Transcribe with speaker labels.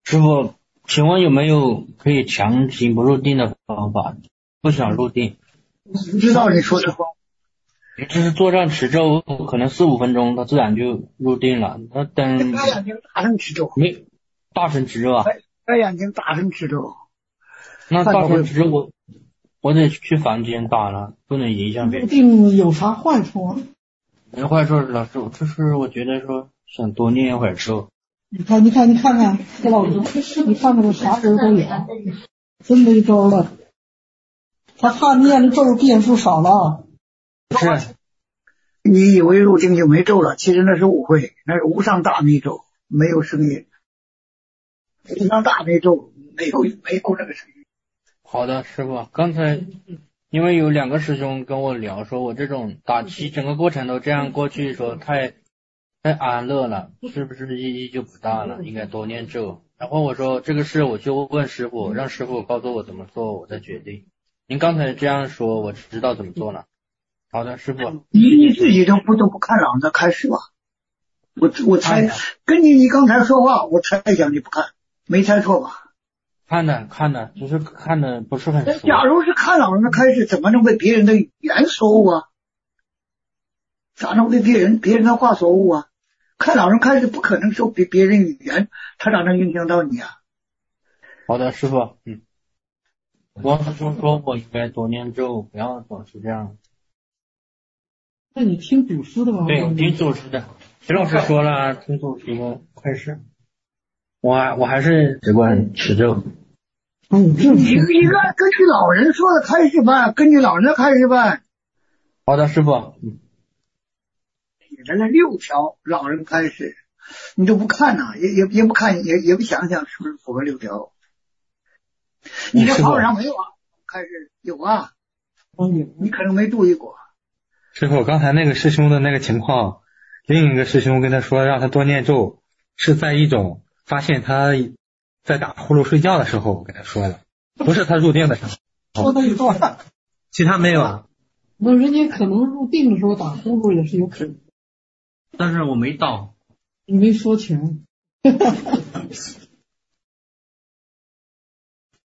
Speaker 1: 师傅，请问有没有可以强行不入定的方法？不想入定，
Speaker 2: 不知道你说的话。
Speaker 1: 也就是坐上持咒，可能4-5分钟，他自然就入定了。那等
Speaker 2: 开眼睛大声持咒，
Speaker 1: 没大声持咒啊？
Speaker 2: 开眼睛大声持咒。
Speaker 1: 那大声持咒我得去房间打了，不能影响别
Speaker 3: 入
Speaker 1: 人。
Speaker 3: 定有啥坏处啊？
Speaker 1: 没坏处，老师，就是我觉得说想多念一会儿咒。
Speaker 3: 你看，这老头，你看看他啥人都有，真没招了。他怕念的咒变数少了。
Speaker 1: 不是，
Speaker 2: 你以为入定就没咒了，其实那是误会，那是无上大密咒，没有声音。无上大密咒没有那个声音。
Speaker 1: 好的，师傅，刚才因为有2个师兄跟我聊，说我这种打气整个过程都这样过去，说太安乐了，是不是意义就不大了？应该多念咒。然后我说这个事我就问师傅，让师傅告诉我怎么做，我再决定。您刚才这样说，我知道怎么做了。好的，师傅。
Speaker 2: 你自己都不看朗的开始吧。我猜，根据你刚才说话，我猜想你不看，没猜错吧？
Speaker 1: 看的，只是看的不是很熟。
Speaker 2: 假如是看朗人的开始，怎么能被别人的语言所误啊？咋能被别人的话所误啊？看朗人开始不可能受别人语言，他咋能影响到你啊？
Speaker 1: 好的，师傅，王师兄说我应该多念咒，不要总是这样。
Speaker 3: 那你听祖师的吧？
Speaker 1: 对，我听祖师的。徐老师说了，听祖师的快事。我还是只管持咒。
Speaker 2: 你根据老人说的开始办，根据老人的开始办。
Speaker 1: 好的，师傅。
Speaker 2: 写着那6条，老人开始，你都不看呐，也不看，也不想想是不是符合6条。你这号上没有啊？开始有啊，你可能没注意过。
Speaker 4: 师傅，刚才那个师兄的那个情况，另一个师兄跟他说让他多念咒，是在一种发现他在打呼噜睡觉的时候跟他说的，不是他入定的时候。
Speaker 3: 说的一段，
Speaker 4: 其他没有啊？
Speaker 3: 那人家可能入定的时候打呼噜也是有可能。
Speaker 1: 但是我没倒。
Speaker 3: 你没说全。